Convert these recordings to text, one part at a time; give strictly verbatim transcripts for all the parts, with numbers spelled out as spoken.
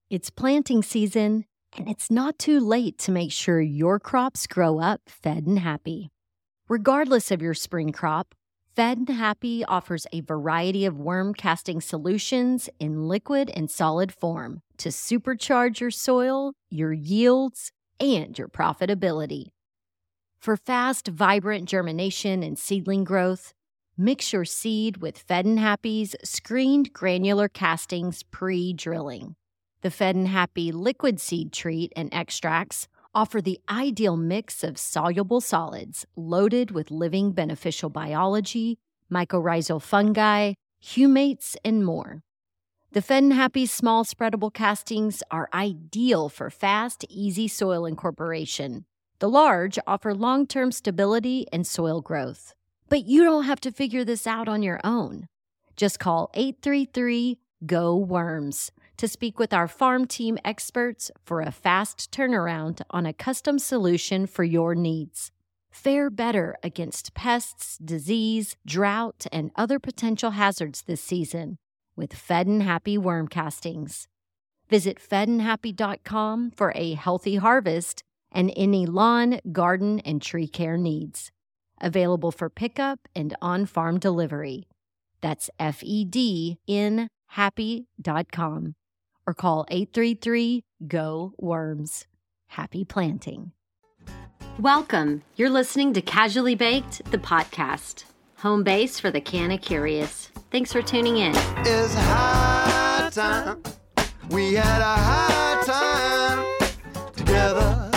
It's planting season, and it's not too late to make sure your crops grow up fed and happy. Regardless of your spring crop, Fed and Happy offers a variety of worm casting solutions in liquid and solid form to supercharge your soil, your yields, and your profitability. For fast, vibrant germination and seedling growth, mix your seed with Fed and Happy's screened granular castings pre-drilling. The Fed and Happy liquid seed treat and extracts offer the ideal mix of soluble solids loaded with living beneficial biology, mycorrhizal fungi, humates, and more. The Fed and Happy small spreadable castings are ideal for fast, easy soil incorporation. The large offer long-term stability and soil growth. But you don't have to figure this out on your own. Just call eight three three, G O, WORMS to speak with our farm team experts for a fast turnaround on a custom solution for your needs. Fare better against pests, disease, drought, and other potential hazards this season with Fed and Happy worm castings. Visit fed and happy dot com for a healthy harvest and any lawn, garden, and tree care needs. Available for pickup and on-farm delivery. That's F E D N happy dot com. Or call eight three three, G O, WORMS. Happy planting. Welcome. You're listening to Casually Baked, the podcast. Home base for the canna curious. Thanks for tuning in. It's high time. We had a high time together.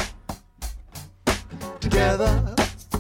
Together.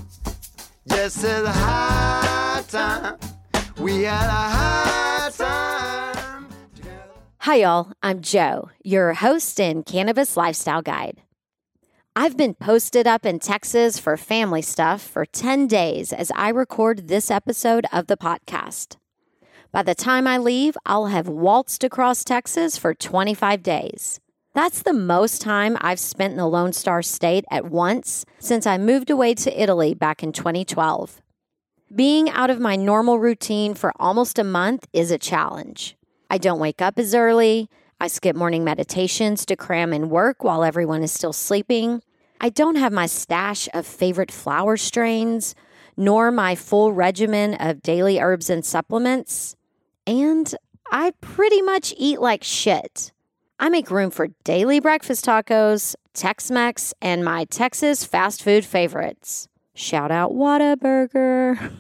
Yes, it's high time. We had a high time. Hi, y'all. I'm Jo, your host and cannabis lifestyle guide. I've been posted up in Texas for family stuff for ten days as I record this episode of the podcast. By the time I leave, I'll have waltzed across Texas for twenty-five days. That's the most time I've spent in the Lone Star State at once since I moved away to Italy back in twenty twelve. Being out of my normal routine for almost a month is a challenge. I don't wake up as early. I skip morning meditations to cram in work while everyone is still sleeping. I don't have my stash of favorite flower strains, nor my full regimen of daily herbs and supplements. And I pretty much eat like shit. I make room for daily breakfast tacos, Tex-Mex, and my Texas fast food favorites. Shout out Whataburger.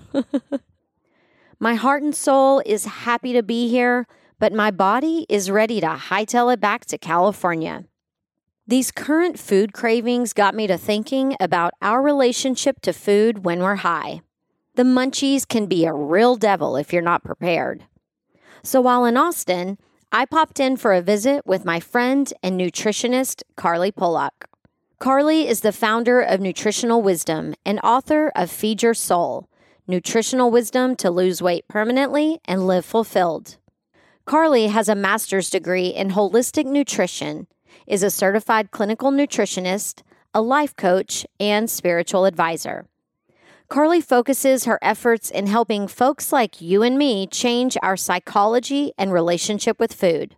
My heart and soul is happy to be here, but my body is ready to hightail it back to California. These current food cravings got me to thinking about our relationship to food when we're high. The munchies can be a real devil if you're not prepared. So while in Austin, I popped in for a visit with my friend and nutritionist, Carly Polak. Carly is the founder of Nutritional Wisdom and author of Feed Your Soul, Nutritional Wisdom to Lose Weight Permanently and Live Fulfilled. Carly has a master's degree in holistic nutrition, is a certified clinical nutritionist, a life coach, and spiritual advisor. Carly focuses her efforts in helping folks like you and me change our psychology and relationship with food.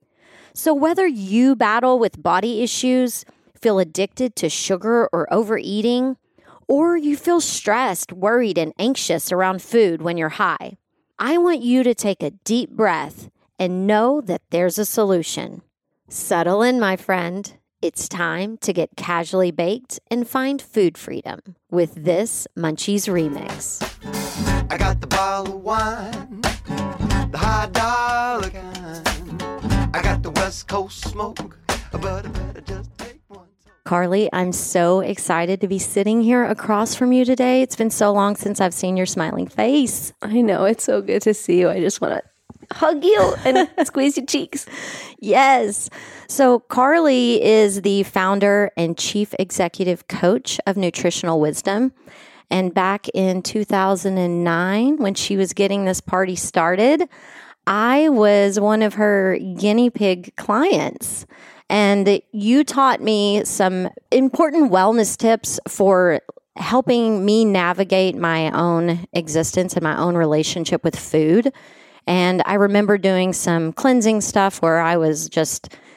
So whether you battle with body issues, feel addicted to sugar or overeating, or you feel stressed, worried, and anxious around food when you're high, I want you to take a deep breath and know that there's a solution. Settle in, my friend. It's time to get casually baked and find food freedom with this Munchies remix. I got the bottle of wine, the high dollar kind. I got the West Coast smoke, but I better just take one. Carly, I'm so excited to be sitting here across from you today. It's been so long since I've seen your smiling face. I know. It's so good to see you. I just want to hug you and squeeze your cheeks. Yes. So Carly is the founder and chief executive coach of Nutritional Wisdom. And back in two thousand nine, when she was getting this party started, I was one of her guinea pig clients. And you taught me some important wellness tips for helping me navigate my own existence and my own relationship with food. And I remember doing some cleansing stuff where I was just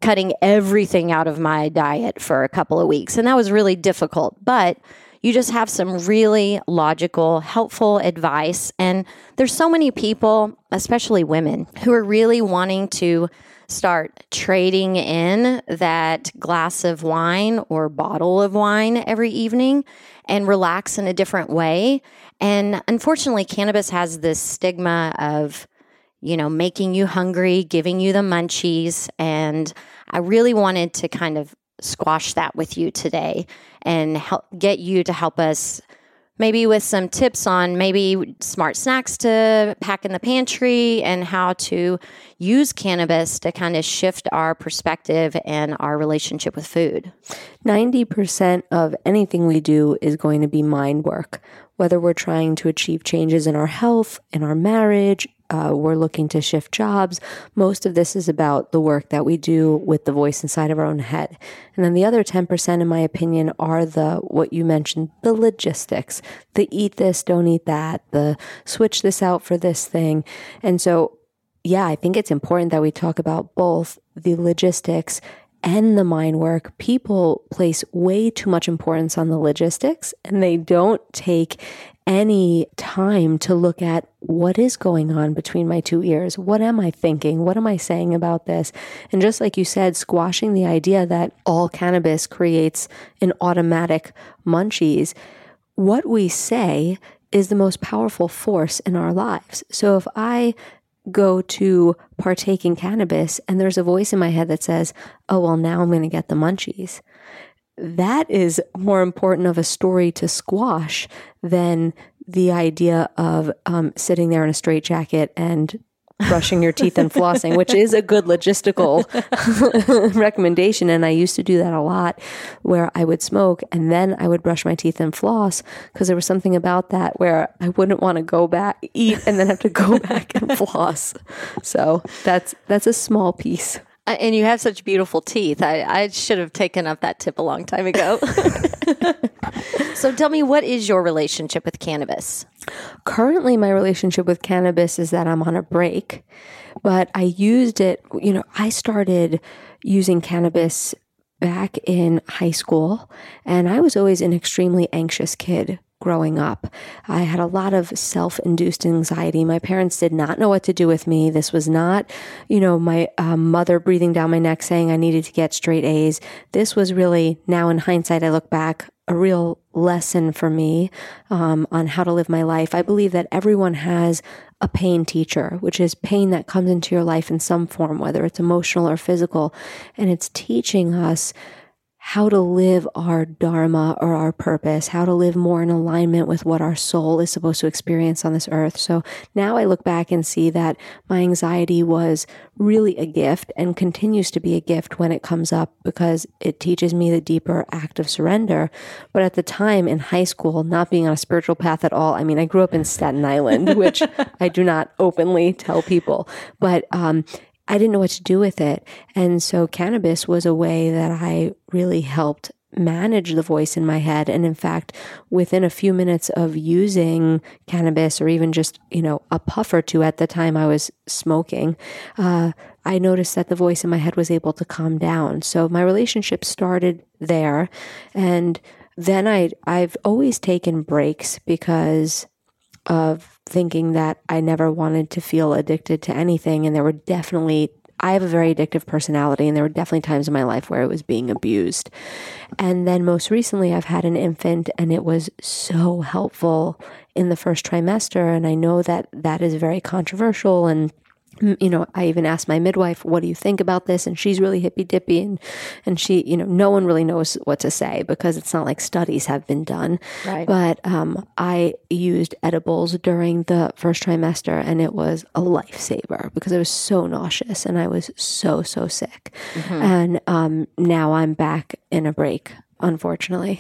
cutting everything out of my diet for a couple of weeks. And that was really difficult. But you just have some really logical, helpful advice. And there's so many people, especially women, who are really wanting to start trading in that glass of wine or bottle of wine every evening and relax in a different way. And unfortunately, cannabis has this stigma of, you know, making you hungry, giving you the munchies. And I really wanted to kind of squash that with you today and help get you to help us maybe with some tips on maybe smart snacks to pack in the pantry and how to use cannabis to kind of shift our perspective and our relationship with food. ninety percent of anything we do is going to be mind work, whether we're trying to achieve changes in our health, in our marriage, uh, we're looking to shift jobs. Most of this is about the work that we do with the voice inside of our own head. And then the other ten percent, in my opinion, are the, what you mentioned, the logistics, the eat this, don't eat that, the switch this out for this thing. And so, yeah, I think it's important that we talk about both the logistics and the mind work. People place way too much importance on the logistics, and they don't take any time to look at what is going on between my two ears. What am I thinking? What am I saying about this? And just like you said, squashing the idea that all cannabis creates an automatic munchies. What we say is the most powerful force in our lives. So if I go to partake in cannabis and there's a voice in my head that says, oh, well, now I'm going to get the munchies, that is more important of a story to squash than the idea of um, sitting there in a straitjacket and brushing your teeth and flossing, which is a good logistical recommendation. And I used to do that a lot, where I would smoke and then I would brush my teeth and floss, because there was something about that where I wouldn't want to go back, eat, and then have to go back and floss. So that's that's a small piece. Uh, and you have such beautiful teeth. I, I should have taken up that tip a long time ago. So tell me, what is your relationship with cannabis? Currently, my relationship with cannabis is that I'm on a break, but I used it, you know, I started using cannabis back in high school, and I was always an extremely anxious kid growing up. I had a lot of self-induced anxiety. My parents did not know what to do with me. This was not, you know, my uh, mother breathing down my neck saying I needed to get straight A's. This was really, now in hindsight, I look back, a real lesson for me um, on how to live my life. I believe that everyone has a pain teacher, which is pain that comes into your life in some form, whether it's emotional or physical, and it's teaching us how to live our dharma or our purpose, how to live more in alignment with what our soul is supposed to experience on this earth. So now I look back and see that my anxiety was really a gift and continues to be a gift when it comes up, because it teaches me the deeper act of surrender. But at the time in high school, not being on a spiritual path at all, I mean, I grew up in Staten Island, which I do not openly tell people, but um I didn't know what to do with it. And so cannabis was a way that I really helped manage the voice in my head. And in fact, within a few minutes of using cannabis, or even just, you know, a puff or two at the time I was smoking, uh, I noticed that the voice in my head was able to calm down. So my relationship started there. And then I, I've always taken breaks because of thinking that I never wanted to feel addicted to anything. And there were definitely, I have a very addictive personality, and there were definitely times in my life where it was being abused. And then most recently I've had an infant, and it was so helpful in the first trimester. And I know that that is very controversial, and you know, I even asked my midwife, what do you think about this? And she's really hippy dippy, and, and she, you know, no one really knows what to say, because it's not like studies have been done. Right. But um, I used edibles during the first trimester, and it was a lifesaver, because I was so nauseous and I was so, so sick. Mm-hmm. And um, now I'm back in a break, unfortunately.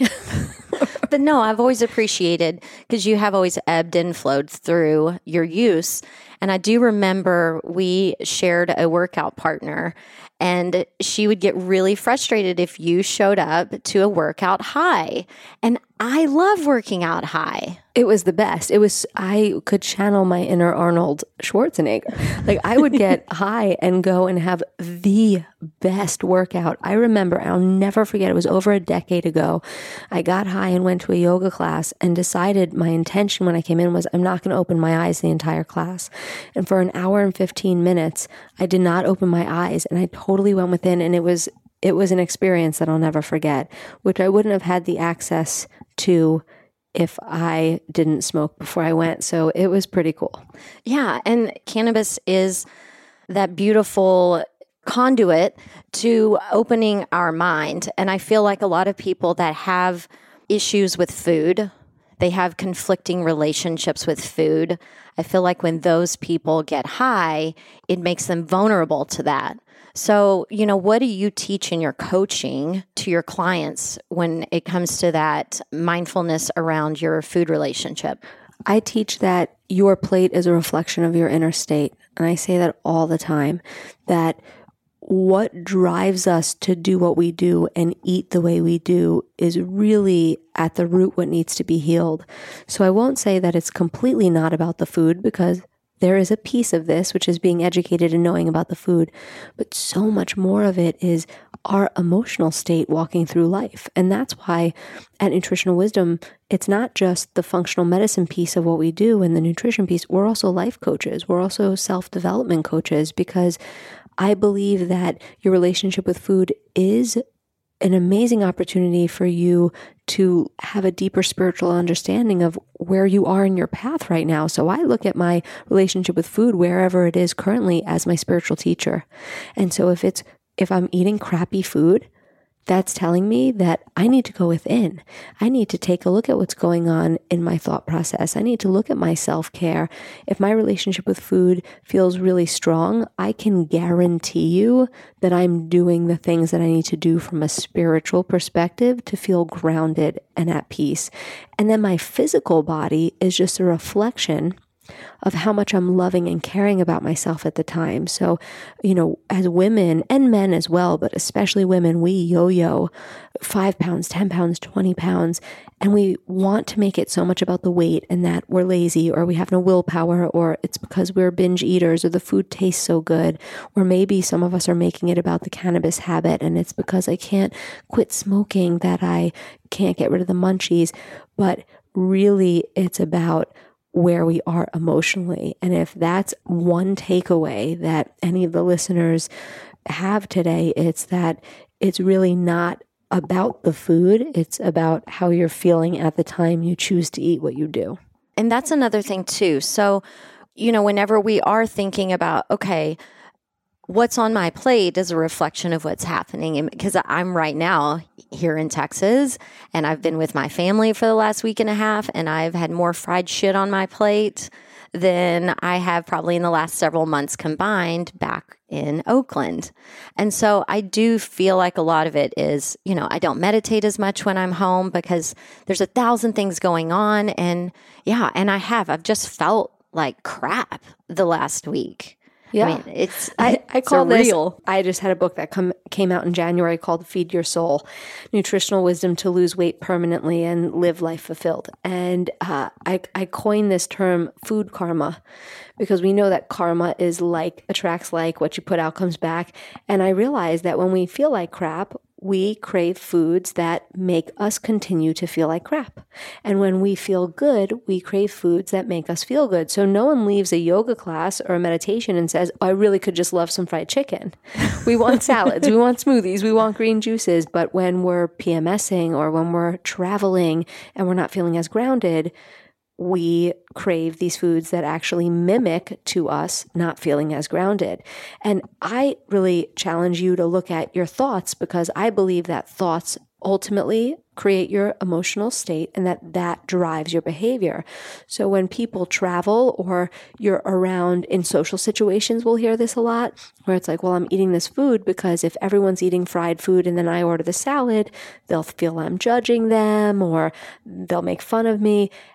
But no, I've always appreciated, because you have always ebbed and flowed through your use. And I do remember we shared a workout partner, And she would get really frustrated if you showed up to a workout high. And I love working out high. It was the best. It was, I could channel my inner Arnold Schwarzenegger. Like I would get high and go and have the best workout. I remember, I'll never forget, it was over a decade ago. I got high and went to a yoga class and decided my intention when I came in was I'm not going to open my eyes the entire class. And for an hour and fifteen minutes, I did not open my eyes and I totally went within, and it was it was an experience that I'll never forget, which I wouldn't have had the access to if I didn't smoke before I went. So it was pretty cool. Yeah. And cannabis is that beautiful conduit to opening our mind. And I feel like a lot of people that have issues with food, they have conflicting relationships with food. I feel like when those people get high, it makes them vulnerable to that. So, you know, what do you teach in your coaching to your clients when it comes to that mindfulness around your food relationship? I teach that your plate is a reflection of your inner state. And I say that all the time, that what drives us to do what we do and eat the way we do is really at the root what needs to be healed. So I won't say that it's completely not about the food, because there is a piece of this, which is being educated and knowing about the food, but so much more of it is our emotional state walking through life. And that's why at Nutritional Wisdom, it's not just the functional medicine piece of what we do and the nutrition piece. We're also life coaches. We're also self-development coaches, because I believe that your relationship with food is an amazing opportunity for you to have a deeper spiritual understanding of where you are in your path right now. So I look at my relationship with food, wherever it is currently, as my spiritual teacher. And so if it's, if I'm eating crappy food, that's telling me that I need to go within. I need to take a look at what's going on in my thought process. I need to look at my self-care. If my relationship with food feels really strong, I can guarantee you that I'm doing the things that I need to do from a spiritual perspective to feel grounded and at peace. And then my physical body is just a reflection of how much I'm loving and caring about myself at the time. So, you know, as women and men as well, but especially women, we yo-yo five pounds, ten pounds, twenty pounds, and we want to make it so much about the weight and that we're lazy or we have no willpower, or it's because we're binge eaters or the food tastes so good, or maybe some of us are making it about the cannabis habit and it's because I can't quit smoking that I can't get rid of the munchies. But really, it's about where we are emotionally. And if that's one takeaway that any of the listeners have today, it's that it's really not about the food. It's about how you're feeling at the time you choose to eat what you do. And that's another thing too. So, you know, whenever we are thinking about, okay, what's on my plate is a reflection of what's happening. Because I'm right now here in Texas and I've been with my family for the last week and a half and I've had more fried shit on my plate than I have probably in the last several months combined back in Oakland. And so I do feel like a lot of it is, you know, I don't meditate as much when I'm home because there's a thousand things going on. And yeah, and I have, I've just felt like crap the last week. Yeah, I mean, it's I, I call this, surreal. I just had a book that come came out in January called Feed Your Soul, Nutritional Wisdom to Lose Weight Permanently and Live Life Fulfilled. And uh, I, I coined this term food karma because we know that karma is like attracts like, what you put out comes back. And I realized that when we feel like crap, we crave foods that make us continue to feel like crap. And when we feel good, we crave foods that make us feel good. So no one leaves a yoga class or a meditation and says, oh, I really could just love some fried chicken. We want salads, we want smoothies, we want green juices. But when we're PMSing or when we're traveling and we're not feeling as grounded, we crave these foods that actually mimic to us not feeling as grounded. And I really challenge you to look at your thoughts because I believe that thoughts ultimately create your emotional state and that that drives your behavior. So when people travel or you're around in social situations, we'll hear this a lot where it's like, well, I'm eating this food because if everyone's eating fried food and then I order the salad, they'll feel I'm judging them or they'll make fun of me.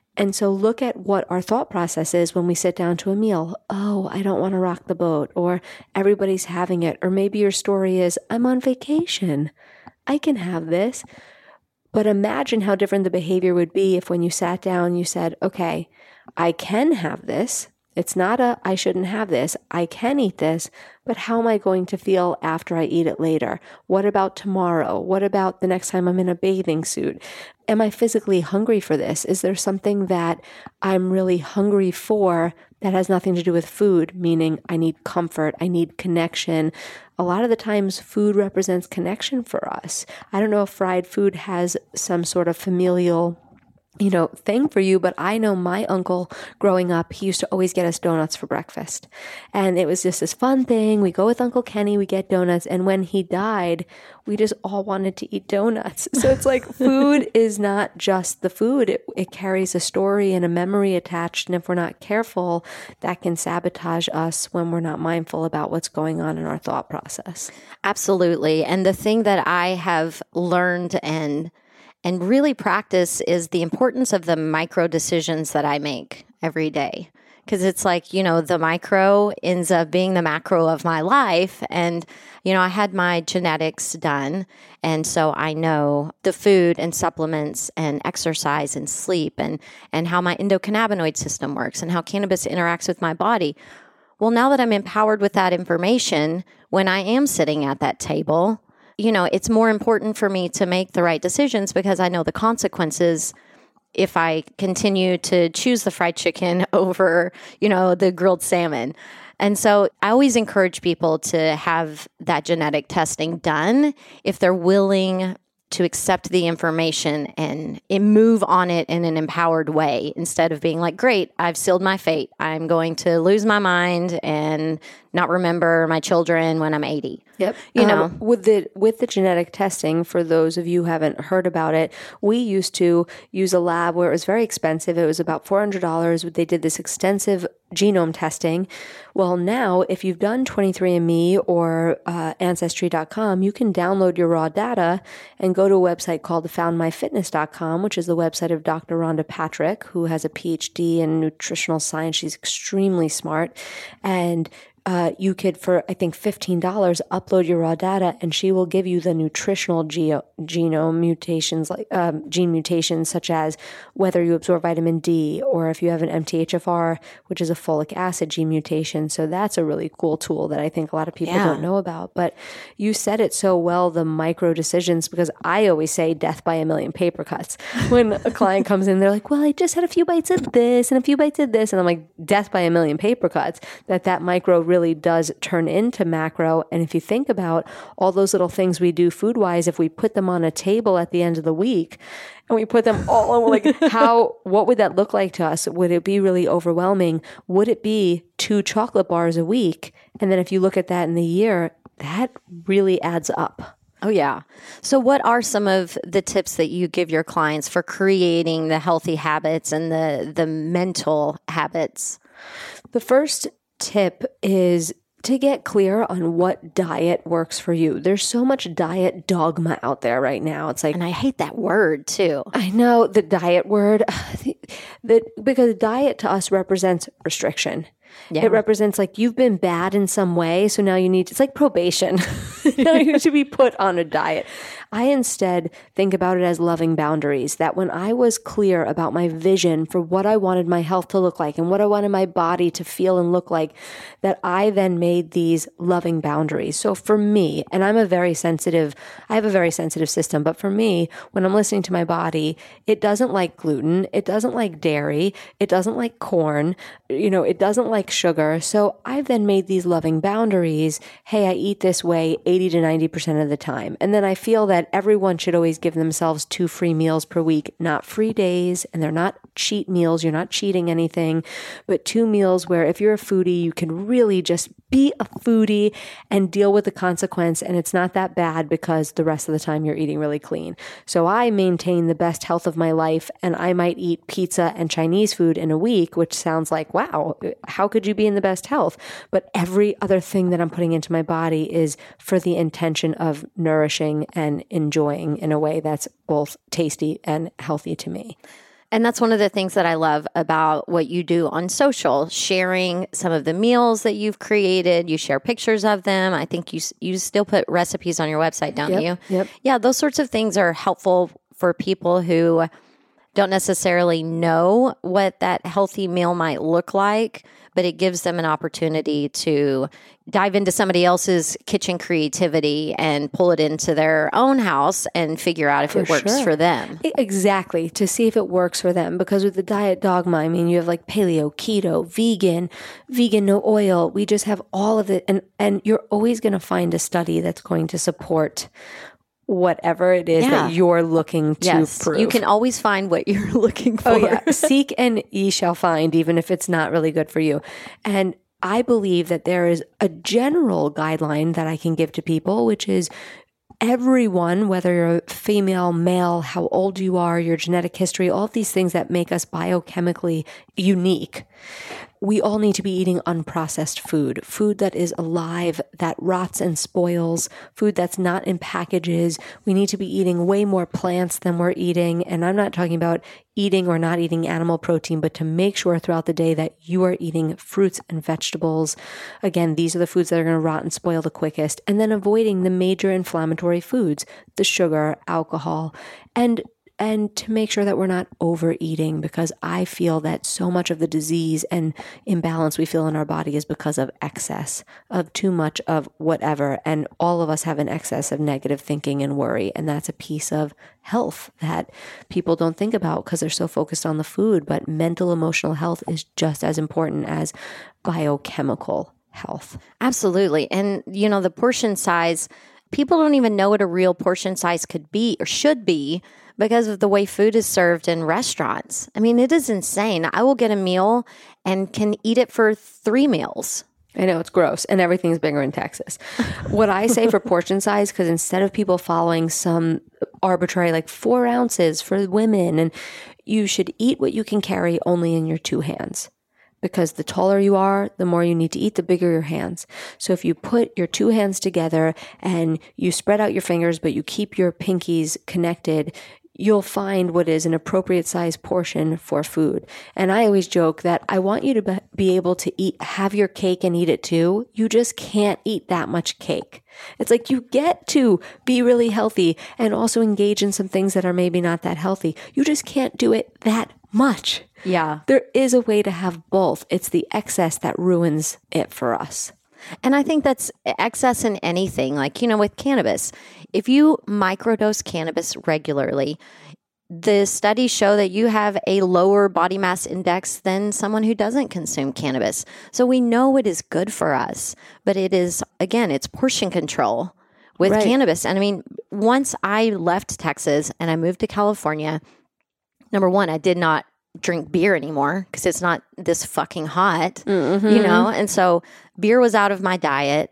And so look at what our thought process is when we sit down to a meal. Oh, I don't want to rock the boat, or everybody's having it. Or maybe your story is, I'm on vacation. I can have this. But imagine how different the behavior would be if when you sat down, you said, okay, I can have this. It's not a, I shouldn't have this. I can eat this, but how am I going to feel after I eat it later? What about tomorrow? What about the next time I'm in a bathing suit? Am I physically hungry for this? Is there something that I'm really hungry for that has nothing to do with food, meaning I need comfort, I need connection? A lot of the times food represents connection for us. I don't know if fried food has some sort of familial you know, thing for you, but I know my uncle growing up, he used to always get us donuts for breakfast. And it was just this fun thing. We go with Uncle Kenny, we get donuts. And when he died, we just all wanted to eat donuts. So it's like food is not just the food. It, it carries a story and a memory attached. And if we're not careful, that can sabotage us when we're not mindful about what's going on in our thought process. Absolutely. And the thing that I have learned and And really practice is the importance of the micro decisions that I make every day. Because it's like, you know, the micro ends up being the macro of my life. And, you know, I had my genetics done. And so I know the food and supplements and exercise and sleep and, and how my endocannabinoid system works and how cannabis interacts with my body. Well, now that I'm empowered with that information, when I am sitting at that table, you know, it's more important for me to make the right decisions because I know the consequences if I continue to choose the fried chicken over, you know, the grilled salmon. And so I always encourage people to have that genetic testing done if they're willing to accept the information and move on it in an empowered way instead of being like, great, I've sealed my fate. I'm going to lose my mind and not remember my children when I'm eighty. Yep. You know, um, with the with the genetic testing, for those of you who haven't heard about it, we used to use a lab where it was very expensive. It was about four hundred dollars. They did this extensive genome testing. Well, now if you've done twenty-three and me or uh, Ancestry dot com, you can download your raw data and go to a website called found my fitness dot com, which is the website of Doctor Rhonda Patrick, who has a P H D in nutritional science. She's extremely smart. And Uh, you could, for I think fifteen dollars, upload your raw data and she will give you the nutritional geo- genome mutations, like um, gene mutations, such as whether you absorb vitamin D or if you have an M T H F R, which is a folic acid gene mutation. So that's a really cool tool that I think a lot of people Yeah. don't know about. But you said it so well, the micro decisions, because I always say death by a million paper cuts. When a client comes in, they're like, well, I just had a few bites of this and a few bites of this. And I'm like, death by a million paper cuts, that that micro really does turn into macro. And if you think about all those little things we do food-wise, if we put them on a table at the end of the week and we put them all on, like how, what would that look like to us? Would it be really overwhelming? Would it be two chocolate bars a week? And then if you look at that in the year, that really adds up. Oh, yeah. So what are some of the tips that you give your clients for creating the healthy habits and the, the mental habits? The first tip is to get clear on what diet works for you. There's so much diet dogma out there right now. It's like, And I hate that word too. I know the diet word, that because diet to us represents restriction. Yeah. It represents like you've been bad in some way, so now you need to, it's like probation. Now you need to be put on a diet. I instead think about it as loving boundaries, that when I was clear about my vision for what I wanted my health to look like and what I wanted my body to feel and look like, that I then made these loving boundaries. So for me, and I'm a very sensitive, I have a very sensitive system, but for me, when I'm listening to my body, it doesn't like gluten, it doesn't like dairy, it doesn't like corn, you know, it doesn't like sugar. So I've then made these loving boundaries. Hey, I eat this way eighty to ninety percent of the time. And then I feel that everyone should always give themselves two free meals per week, not free days, and they're not cheat meals. You're not cheating anything, but two meals where if you're a foodie, you can really just be a foodie and deal with the consequence. And it's not that bad because the rest of the time you're eating really clean. So I maintain the best health of my life, and I might eat pizza and Chinese food in a week, which sounds like, wow, how could you be in the best health? But every other thing that I'm putting into my body is for the intention of nourishing and enjoying in a way that's both tasty and healthy to me. And that's one of the things that I love about what you do on social, sharing some of the meals that you've created. You share pictures of them. I think you you still put recipes on your website, don't Yep, you? yep. Yeah, those sorts of things are helpful for people who don't necessarily know what that healthy meal might look like, but it gives them an opportunity to dive into somebody else's kitchen creativity and pull it into their own house and figure out if For it works sure. for them. Exactly, to see if it works for them. Because with the diet dogma, I mean, you have like paleo, keto, vegan, vegan, no oil. We just have all of it. And, and you're always going to find a study that's going to support whatever it is Yeah. that you're looking to Yes, prove. you can always find what you're looking for. Oh, yeah. Seek and ye shall find, even if it's not really good for you. And I believe that there is a general guideline that I can give to people, which is everyone, whether you're female, male, how old you are, your genetic history, all of these things that make us biochemically unique. We all need to be eating unprocessed food, food that is alive, that rots and spoils, food that's not in packages. We need to be eating way more plants than we're eating. And I'm not talking about eating or not eating animal protein, but to make sure throughout the day that you are eating fruits and vegetables. Again, these are the foods that are going to rot and spoil the quickest. And then avoiding the major inflammatory foods, the sugar, alcohol, and And to make sure that we're not overeating, because I feel that so much of the disease and imbalance we feel in our body is because of excess, of too much of whatever. And all of us have an excess of negative thinking and worry. And that's a piece of health that people don't think about because they're so focused on the food. But mental, emotional health is just as important as biochemical health. Absolutely. And, you know, the portion size, people don't even know what a real portion size could be or should be because of the way food is served in restaurants. I mean, it is insane. I will get a meal and can eat it for three meals. I know, it's gross, and everything's bigger in Texas. What I say for portion size, because instead of people following some arbitrary, like four ounces for women, and you should eat what you can carry only in your two hands. Because the taller you are, the more you need to eat, the bigger your hands. So if you put your two hands together and you spread out your fingers, but you keep your pinkies connected, you'll find what is an appropriate size portion for food. And I always joke that I want you to be able to eat, have your cake and eat it too. You just can't eat that much cake. It's like you get to be really healthy and also engage in some things that are maybe not that healthy. You just can't do it that much. Yeah. There is a way to have both. It's the excess that ruins it for us. And I think that's excess in anything. Like, you know, with cannabis, if you microdose cannabis regularly, the studies show that you have a lower body mass index than someone who doesn't consume cannabis. So we know it is good for us, but it is, again, it's portion control with Right. cannabis. And I mean, once I left Texas and I moved to California, number one, I did not drink beer anymore because it's not this fucking hot, Mm-hmm. you know? And so beer was out of my diet.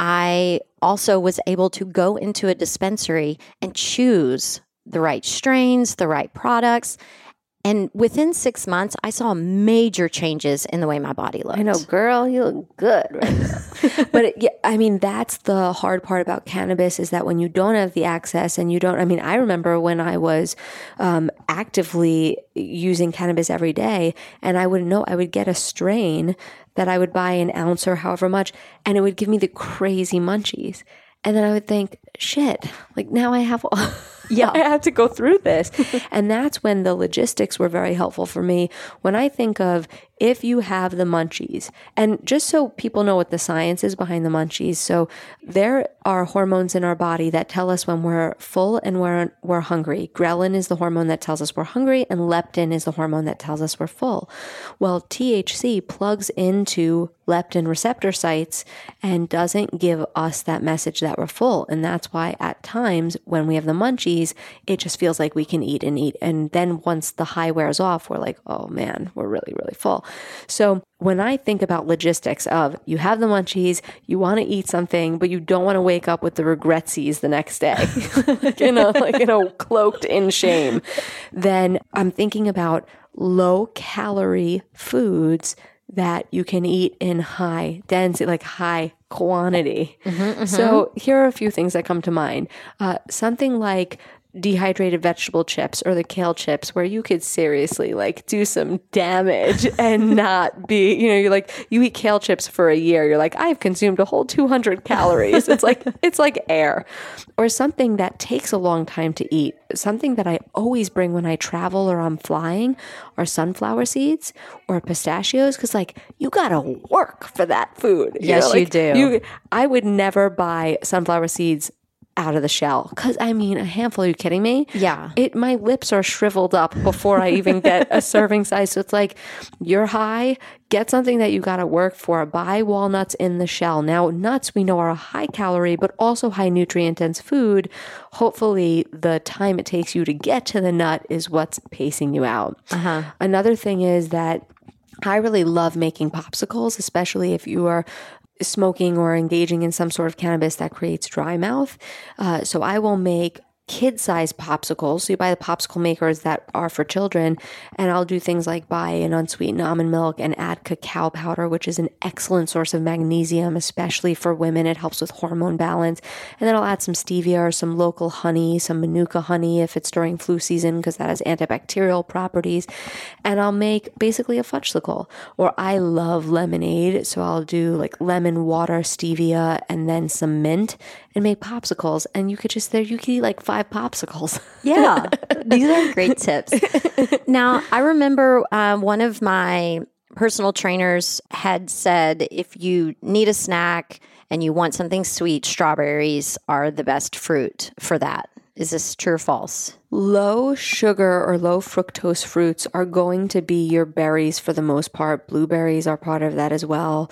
I also was able to go into a dispensary and choose the right strains, the right products. And within six months, I saw major changes in the way my body looked. I know, girl, you look good right now. But it, yeah, I mean, that's the hard part about cannabis is that when you don't have the access and you don't, I mean, I remember when I was um, actively using cannabis every day and I wouldn't know, I would get a strain that I would buy an ounce or however much, and it would give me the crazy munchies. And then I would think, shit, like now I have, yeah, I have to go through this. And that's when the logistics were very helpful for me. When I think of if you have the munchies, and just so people know what the science is behind the munchies. So there are hormones in our body that tell us when we're full and we're, we're hungry. Ghrelin is the hormone that tells us we're hungry, and leptin is the hormone that tells us we're full. Well, T H C plugs into leptin receptor sites and doesn't give us that message that we're full. And that's why at times when we have the munchies, it just feels like we can eat and eat. And then once the high wears off, we're like, oh man, we're really, really full. So when I think about logistics of you have the munchies, you want to eat something, but you don't want to wake up with the regretsies the next day, you know, like, you know, cloaked in shame, then I'm thinking about low calorie foods that you can eat in high density, like high quantity. Mm-hmm, mm-hmm. So here are a few things that come to mind. Uh, something like dehydrated vegetable chips or the kale chips where you could seriously like do some damage and not be, you know, you're like, you eat kale chips for a year. You're like, I've consumed a whole two hundred calories. It's like, it's like air. Or something that takes a long time to eat. Something that I always bring when I travel or I'm flying are sunflower seeds or pistachios. Cause like you gotta work for that food. Yes, know? you Like, do. You, I would never buy sunflower seeds out of the shell. Cause I mean, a handful, are you kidding me? Yeah. It, my lips are shriveled up before I even get a serving size. So it's like, you're high, get something that you got to work for. Buy walnuts in the shell. Now, nuts we know are a high calorie, but also high nutrient dense food. Hopefully the time it takes you to get to the nut is what's pacing you out. Uh-huh. Another thing is that I really love making popsicles, especially if you are smoking or engaging in some sort of cannabis that creates dry mouth. Uh, so I will make kid-sized popsicles. So you buy the popsicle makers that are for children, and I'll do things like buy an unsweetened almond milk and add cacao powder, which is an excellent source of magnesium, especially for women. It helps with hormone balance. And then I'll add some stevia or some local honey, some manuka honey if it's during flu season, because that has antibacterial properties. And I'll make basically a fudgesicle. Or I love lemonade, so I'll do like lemon water, stevia, and then some mint, and make popsicles. And you could just there, you could eat like five popsicles. Yeah, these are great tips. Now, I remember um, one of my personal trainers had said if you need a snack and you want something sweet, strawberries are the best fruit for that. Is this true or false? Low sugar or low fructose fruits are going to be your berries for the most part. Blueberries are part of that as well.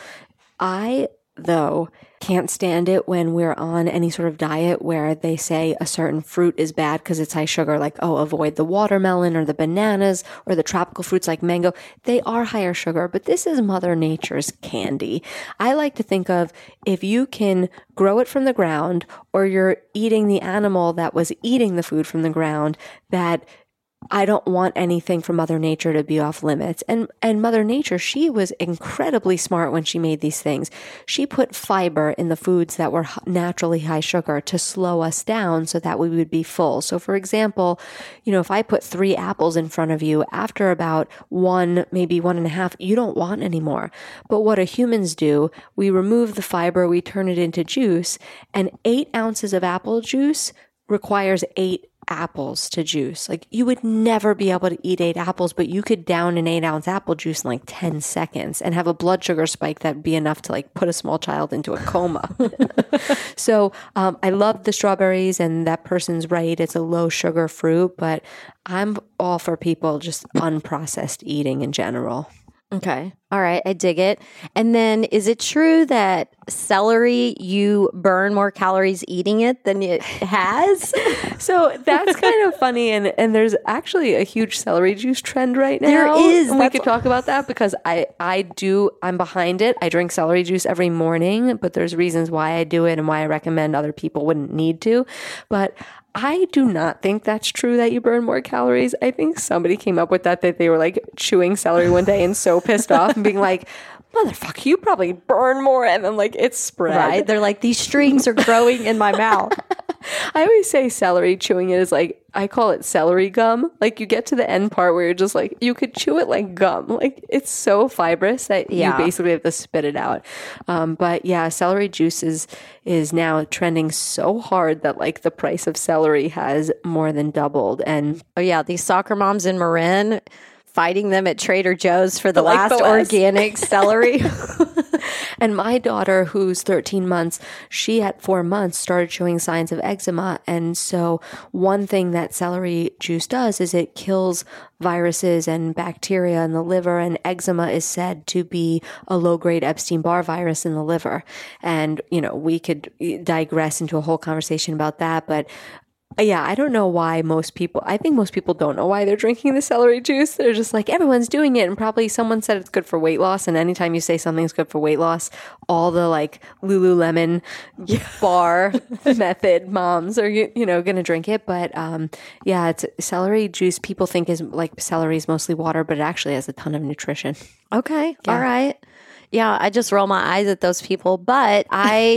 I, though, can't stand it when we're on any sort of diet where they say a certain fruit is bad because it's high sugar, like, oh, avoid the watermelon or the bananas or the tropical fruits like mango. They are higher sugar, but this is Mother Nature's candy. I like to think of if you can grow it from the ground or you're eating the animal that was eating the food from the ground, that I don't want anything from Mother Nature to be off limits. And and Mother Nature, she was incredibly smart when she made these things. She put fiber in the foods that were naturally high sugar to slow us down so that we would be full. So for example, you know, if I put three apples in front of you, after about one, maybe one and a half, you don't want any more. But what do humans do? We remove the fiber, we turn it into juice, and eight ounces of apple juice requires eight apples to juice. Like you would never be able to eat eight apples, but you could down an eight ounce apple juice in like ten seconds and have a blood sugar spike that'd be enough to like put a small child into a coma. So um, I love the strawberries, and that person's right. It's a low sugar fruit, but I'm all for people just unprocessed eating in general. Okay. All right. I dig it. And then is it true that celery, you burn more calories eating it than it has? So that's kind of funny. And, and there's actually a huge celery juice trend right now. There is. And we That's could talk about that because I, I do, I'm behind it. I drink celery juice every morning, but there's reasons why I do it and why I recommend other people wouldn't need to. But I do not think that's true that you burn more calories. I think somebody came up with that, that they were like chewing celery one day and so pissed off and being like, motherfucker, you probably burn more. And then like it's spread. Right. They're like, these strings are growing in my mouth. I always say celery chewing it is like, I call it celery gum. Like you get to the end part where you're just like, you could chew it like gum. Like it's so fibrous that Yeah. you basically have to spit it out. Um, but yeah, celery juice is, is now trending so hard that like the price of celery has more than doubled. And Oh, yeah. These soccer moms in Marin fighting them at Trader Joe's for the Like last the last- organic celery. And my daughter, who's thirteen months, she at four months started showing signs of eczema. And so one thing that celery juice does is it kills viruses and bacteria in the liver. And eczema is said to be a low-grade Epstein-Barr virus in the liver. And, you know, we could digress into a whole conversation about that. But yeah, I don't know why most people, I think most people don't know why they're drinking the celery juice. They're just like, everyone's doing it. And probably someone said it's good for weight loss. And anytime you say something's good for weight loss, all the like Lululemon bar method moms are, you, you know, going to drink it. But um, yeah, it's celery juice. People think is like celery is mostly water, but it actually has a ton of nutrition. Okay. All right. Yeah. I just roll my eyes at those people, but I,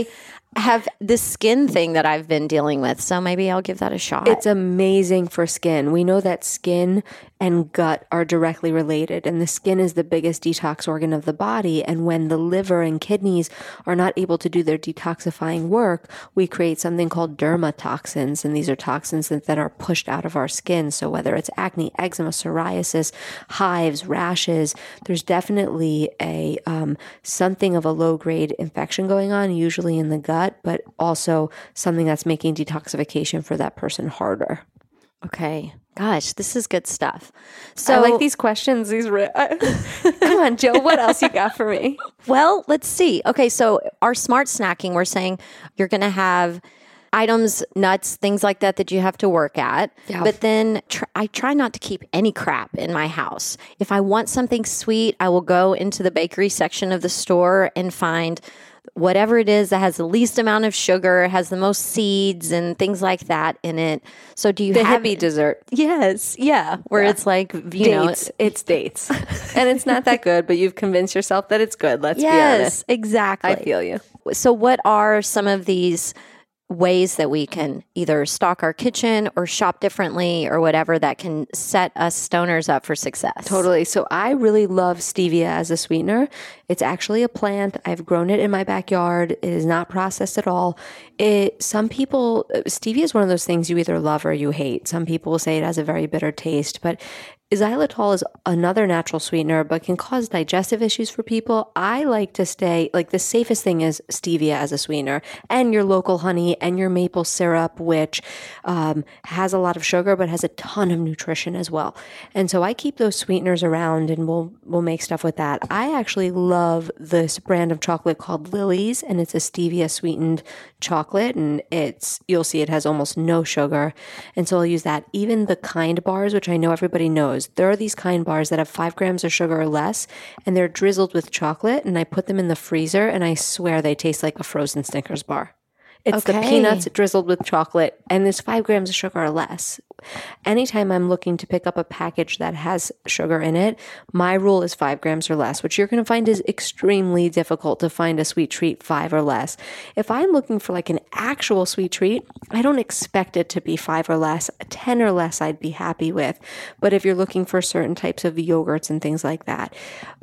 have this skin thing that I've been dealing with. So maybe I'll give that a shot. It's amazing for skin. We know that skin and gut are directly related, and the skin is the biggest detox organ of the body. And when the liver and kidneys are not able to do their detoxifying work, we create something called dermatoxins, and these are toxins that then are pushed out of our skin. So whether it's acne, eczema, psoriasis, hives, rashes, there's definitely a um, something of a low-grade infection going on, usually in the gut, but also something that's making detoxification for that person harder. Okay. Gosh, this is good stuff. So I like these questions. These re- Come on, Joe, what else you got for me? Well, let's see. Okay, so our smart snacking, we're saying you're going to have items, nuts, things like that that you have to work at. Yeah. But then tr- I try not to keep any crap in my house. If I want something sweet, I will go into the bakery section of the store and find whatever it is that has the least amount of sugar, has the most seeds and things like that in it. So do you the have hippie dessert? Yes. Yeah. Where Yeah. it's like, you Dates. know, It's dates. And it's not that good, but you've convinced yourself that it's good. Let's yes, be honest. exactly. I feel you. So what are some of these ways that we can either stock our kitchen or shop differently or whatever that can set us stoners up for success? Totally. So I really love stevia as a sweetener. It's actually a plant. I've grown it in my backyard. It is not processed at all. It, some people, stevia is one of those things you either love or you hate. Some people will say it has a very bitter taste, but xylitol is another natural sweetener, but can cause digestive issues for people. I like to stay, like the safest thing is stevia as a sweetener and your local honey and your maple syrup, which um, has a lot of sugar, but has a ton of nutrition as well. And so I keep those sweeteners around and we'll, we'll make stuff with that. I actually love this brand of chocolate called Lily's, and it's a stevia sweetened chocolate, and it's, you'll see it has almost no sugar. And so I'll use that. Even the Kind bars, which I know everybody knows, there are these Kind bars that have five grams of sugar or less, and they're drizzled with chocolate, and I put them in the freezer, and I swear they taste like a frozen Snickers bar. It's Okay. the peanuts drizzled with chocolate, and there's five grams of sugar or less. Anytime I'm looking to pick up a package that has sugar in it, my rule is five grams or less, which you're going to find is extremely difficult to find a sweet treat five or less. If I'm looking for like an actual sweet treat, I don't expect it to be five or less. ten or less I'd be happy with. But if you're looking for certain types of yogurts and things like that,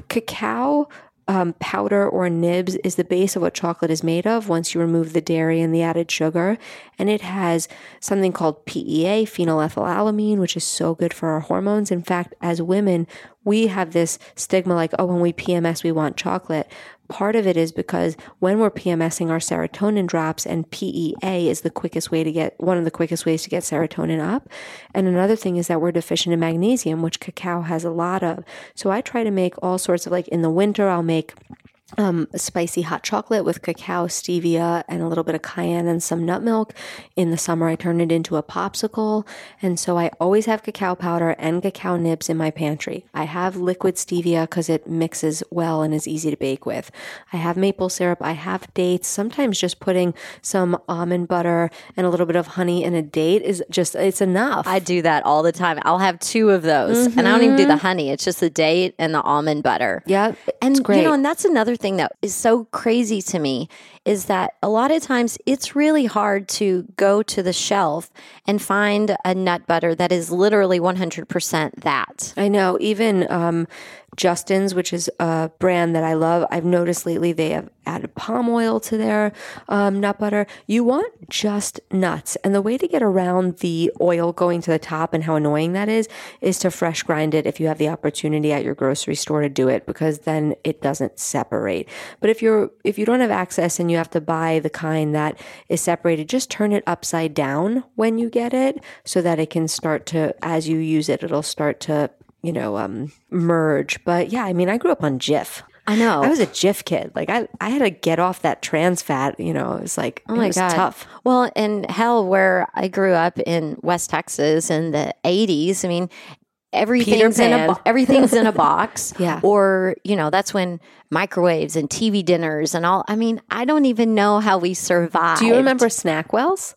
cacao Um, powder or nibs is the base of what chocolate is made of once you remove the dairy and the added sugar. And it has something called P E A, phenylethylalamine, which is so good for our hormones. In fact, as women, we have this stigma like, oh, when we P M S, we want chocolate. Part of it is because when we're PMSing, our serotonin drops, and P E A is the quickest way to get, one of the quickest ways to get serotonin up. And another thing is that we're deficient in magnesium, which cacao has a lot of. So I try to make all sorts of, like in the winter, I'll make Um, spicy hot chocolate with cacao, stevia, and a little bit of cayenne and some nut milk. In the summer, I turn it into a popsicle. And so I always have cacao powder and cacao nibs in my pantry. I have liquid stevia because it mixes well and is easy to bake with. I have maple syrup. I have dates. Sometimes just putting some almond butter and a little bit of honey in a date is just, it's enough. I do that all the time. I'll have two of those. Mm-hmm. And I don't even do the honey. It's just the date and the almond butter. Yeah, and it's great. You know, and that's another thing that is so crazy to me is that a lot of times it's really hard to go to the shelf and find a nut butter that is literally one hundred percent that. I know. Even um, Justin's, which is a brand that I love, I've noticed lately they have added palm oil to their um, nut butter. You want just nuts. And the way to get around the oil going to the top and how annoying that is, is to fresh grind it if you have the opportunity at your grocery store to do it, because then it doesn't separate. But if you're, if you don't have access and you have to buy the kind that is separated, just turn it upside down when you get it so that it can start to, as you use it, it'll start to, you know, um, merge. But yeah, I mean, I grew up on Jif. I know. I was a Jif kid. Like I, I had to get off that trans fat, you know, it was like, oh it my was God. tough. Well, and hell, where I grew up in West Texas in the eighties, I mean, everything's in a, bo- everything's in a box. Yeah. Or, you know, that's when microwaves and T V dinners and all, I mean, I don't even know how we survived. Do you remember Snackwells?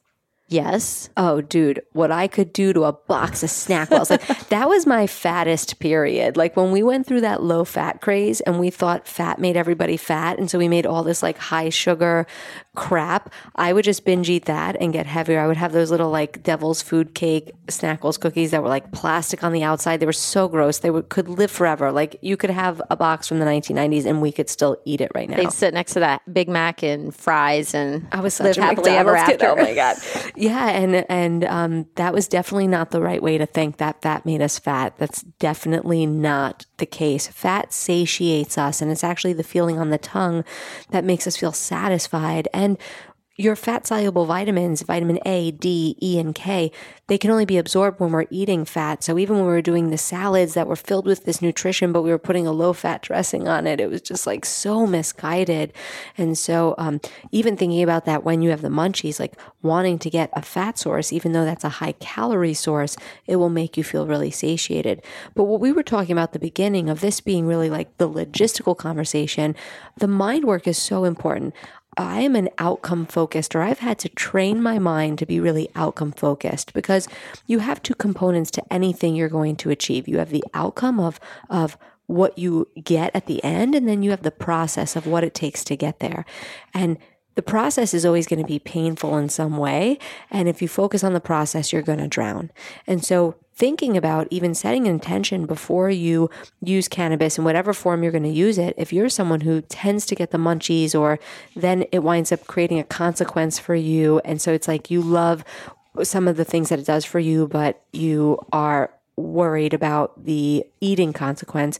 Yes. Oh, dude, what I could do to a box of Snackwells. Like, that was my fattest period. Like, when we went through that low fat craze and we thought fat made everybody fat. And so we made all this like high sugar crap. I would just binge eat that and get heavier. I would have those little like devil's food cake Snackwells cookies that were like plastic on the outside. They were so gross. They would, could live forever. Like, you could have a box from the nineteen nineties and we could still eat it right now. They'd sit next to that Big Mac and fries and I was live such a happily ever McDonald's after. kid. Oh my God. Yeah. And, and, um, that was definitely not the right way to think that fat made us fat. That's definitely not the case. Fat satiates us, and it's actually the feeling on the tongue that makes us feel satisfied. And your fat-soluble vitamins, vitamin A, D, E, and K, they can only be absorbed when we're eating fat. So even when we were doing the salads that were filled with this nutrition, but we were putting a low-fat dressing on it, it was just like so misguided. And so um, even thinking about that when you have the munchies, like wanting to get a fat source, even though that's a high-calorie source, it will make you feel really satiated. But what we were talking about at the beginning of this being really like the logistical conversation, the mind work is so important. I am an outcome focused, or I've had to train my mind to be really outcome focused, because you have two components to anything you're going to achieve. You have the outcome of, of what you get at the end, and then you have the process of what it takes to get there. And the process is always going to be painful in some way. And if you focus on the process, you're going to drown. And so thinking about even setting an intention before you use cannabis in whatever form you're going to use it, if you're someone who tends to get the munchies, or then it winds up creating a consequence for you. And so it's like you love some of the things that it does for you, but you are worried about the eating consequence,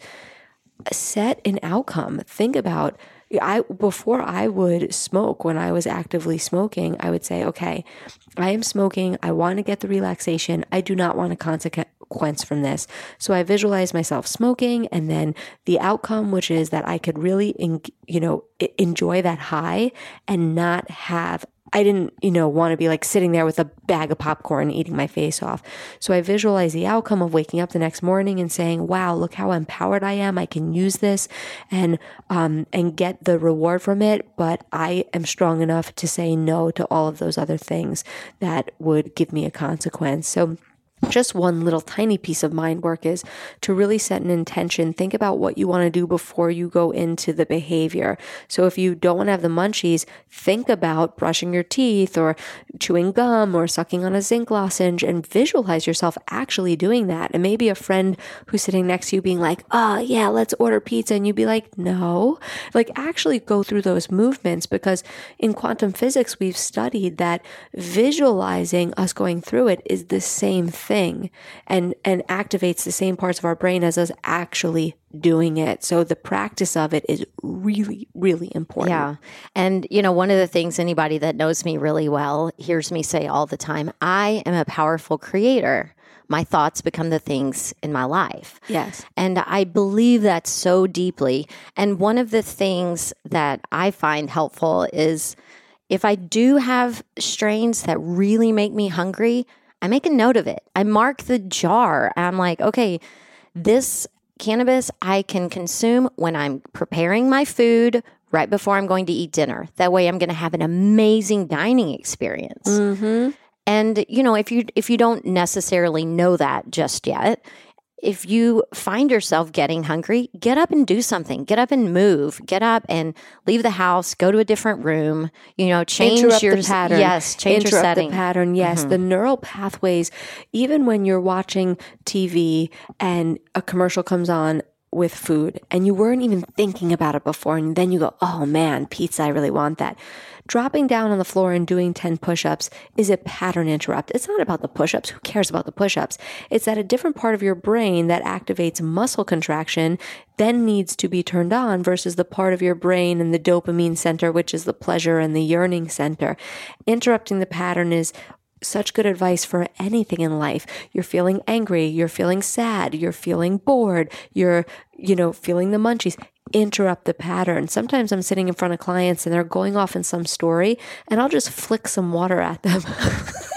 set an outcome. Think about I before I would smoke, when I was actively smoking, I would say, okay, I am smoking. I want to get the relaxation. I do not want a consequence from this. So I visualize myself smoking, and then the outcome, which is that I could really, in, you know, enjoy that high and not have I didn't, you know, want to be like sitting there with a bag of popcorn eating my face off. So I visualize the outcome of waking up the next morning and saying, wow, look how empowered I am. I can use this and, um, and get the reward from it. But I am strong enough to say no to all of those other things that would give me a consequence. So just one little tiny piece of mind work is to really set an intention. Think about what you want to do before you go into the behavior. So if you don't want to have the munchies, think about brushing your teeth or chewing gum or sucking on a zinc lozenge, and visualize yourself actually doing that. And maybe a friend who's sitting next to you being like, oh yeah, let's order pizza. And you'd be like, no, like actually go through those movements, because in quantum physics, we've studied that visualizing us going through it is the same thing. thing and and activates the same parts of our brain as us actually doing it. So the practice of it is really, really important. Yeah. And, you know, one of the things anybody that knows me really well hears me say all the time, I am a powerful creator. My thoughts become the things in my life. Yes. And I believe that so deeply. And one of the things that I find helpful is if I do have strains that really make me hungry, I make a note of it. I mark the jar. I'm like, okay, this cannabis I can consume when I'm preparing my food right before I'm going to eat dinner. That way I'm going to have an amazing dining experience. Mm-hmm. And, you know, if you if you don't necessarily know that just yet, if you find yourself getting hungry, get up and do something. Get up and move. Get up and leave the house. Go to a different room. You know, change Interrupt your the pattern. Yes, change Interrupt your setting. the pattern. Yes, mm-hmm. The neural pathways. Even when you're watching T V and a commercial comes on with food and you weren't even thinking about it before, and then you go, oh man, pizza, I really want that. Dropping down on the floor and doing ten push-ups is a pattern interrupt. It's not about the push-ups. Who cares about the push-ups? It's that a different part of your brain that activates muscle contraction then needs to be turned on versus the part of your brain and the dopamine center, which is the pleasure and the yearning center. Interrupting the pattern is such good advice for anything in life. You're feeling angry, you're feeling sad, you're feeling bored, you're, you know, feeling the munchies. Interrupt the pattern. Sometimes I'm sitting in front of clients and they're going off in some story and I'll just flick some water at them.